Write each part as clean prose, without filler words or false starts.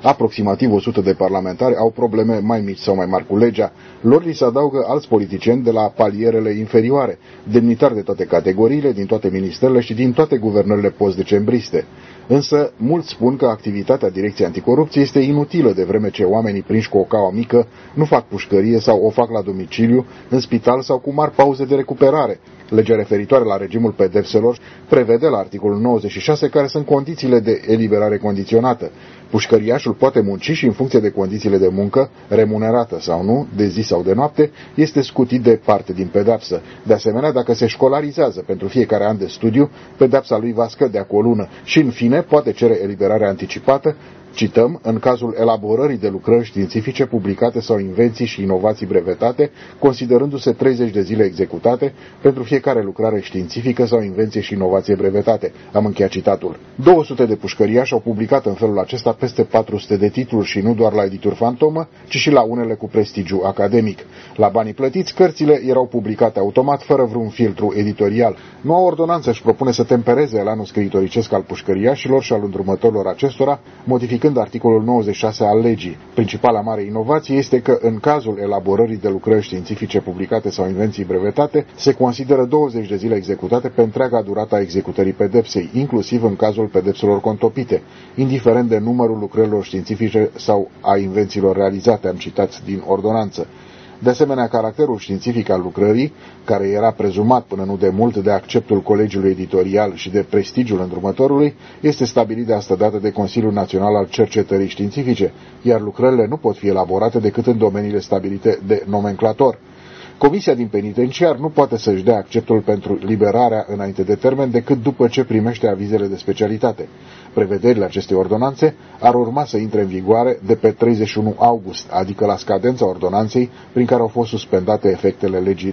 Aproximativ 100 de parlamentari au probleme mai mici sau mai mari cu legea. Lor li se adaugă alți politicieni de la palierele inferioare, demnitari de toate categoriile, din toate ministerele și din toate guvernările post-decembriste. Însă, mulți spun că activitatea Direcției Anticorupție este inutilă, de vreme ce oamenii prinși cu o caua mică nu fac pușcărie sau o fac la domiciliu, în spital sau cu mari pauze de recuperare. Legea referitoare la regimul pedepselor prevede la articolul 96 care sunt condițiile de eliberare condiționată. Pușcăriașul poate munci și în funcție de condițiile de muncă, remunerată sau nu, de zi sau de noapte, este scutit de parte din pedepsă. De asemenea, dacă se școlarizează pentru fiecare an de studiu, pedepsa lui va scădea cu o lună și, în fine, poate cere eliberarea anticipată, cităm, în cazul elaborării de lucrări științifice publicate sau invenții și inovații brevetate, considerându-se 30 de zile executate pentru fiecare lucrare științifică sau invenție și inovație brevetate. Am încheiat citatul. 200 de pușcăriași au publicat în felul acesta peste 400 de titluri și nu doar la edituri fantomă, ci și la unele cu prestigiu academic. La banii plătiți, cărțile erau publicate automat, fără vreun filtru editorial. Noua ordonanță își propune să tempereze elanul scriitoricesc al pușcăriașilor și al îndrumătorilor acestora, modificând articolul 96 al legii. Principala mare inovație este că, în cazul elaborării de lucrări științifice publicate sau invenții brevetate, se consideră 20 de zile executate pe întreaga durată a executării pedepsei, inclusiv în cazul pedepselor contopite, indiferent de numărul lucrărilor științifice sau a invențiilor realizate, am citat din ordonanță. De asemenea, caracterul științific al lucrării, care era prezumat până nu de mult de acceptul colegiului editorial și de prestigiul îndrumătorului, este stabilit de asta dată de Consiliul Național al Cercetării Științifice, iar lucrările nu pot fi elaborate decât în domeniile stabilite de nomenclator. Comisia din penitenciar nu poate să-și dea acceptul pentru liberarea înainte de termen decât după ce primește avizele de specialitate. Prevederile acestei ordonanțe ar urma să intre în vigoare de pe 31 august, adică la scadența ordonanței prin care au fost suspendate efectele legii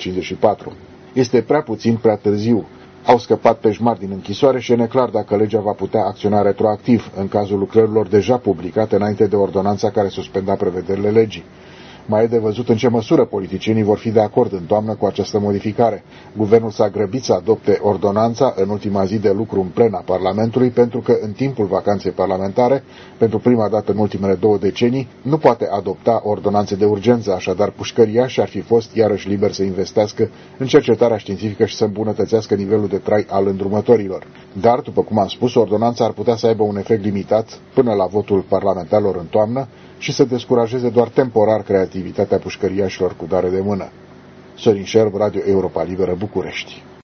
254. Este prea puțin, prea târziu. Au scăpat peșmari din închisoare și e neclar dacă legea va putea acționa retroactiv în cazul lucrărilor deja publicate înainte de ordonanța care suspenda prevederile legii. Mai e de văzut în ce măsură politicienii vor fi de acord în toamnă cu această modificare. Guvernul s-a grăbit să adopte ordonanța în ultima zi de lucru în plen a Parlamentului pentru că în timpul vacanței parlamentare, pentru prima dată în ultimele 2 decenii, nu poate adopta ordonanțe de urgență, așadar pușcăriașii ar fi fost iarăși liberi să investească în cercetarea științifică și să îmbunătățească nivelul de trai al îndrumătorilor. Dar, după cum am spus, ordonanța ar putea să aibă un efect limitat până la votul parlamentarilor în toamnă și să descurajeze doar temporar creativitatea pușcăriașilor cu dare de mână. Sorin Șerb, Radio Europa Liberă, București.